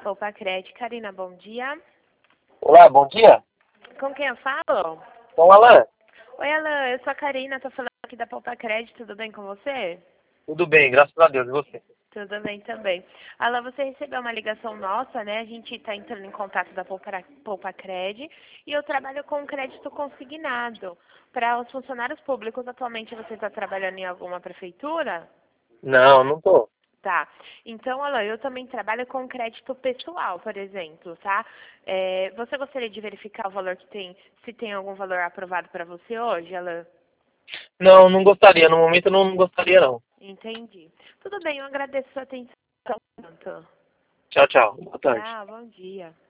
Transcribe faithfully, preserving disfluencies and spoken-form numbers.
Poupa-Cred. Karina, bom dia. Olá, bom dia. Com quem eu falo? Com o Alan. Oi, Alan, eu sou a Karina, tô falando aqui da Poupa-Cred, tudo bem com você? Tudo bem, graças a Deus. E você? Tudo bem também. Alan, você recebeu uma ligação nossa, né? A gente está entrando em contato da Poupa- Poupa-Cred e eu trabalho com crédito consignado. Para os funcionários públicos, atualmente você está trabalhando em alguma prefeitura? Não, não tô. Tá. Então, Alan, eu também trabalho com crédito pessoal, por exemplo, tá? É, você gostaria de verificar o valor que tem, se tem algum valor aprovado para você hoje, Alan? Não, não gostaria. No momento eu não gostaria, não. Entendi. Tudo bem, eu agradeço a sua atenção. Tchau, tchau. Boa tarde. Tchau, bom dia.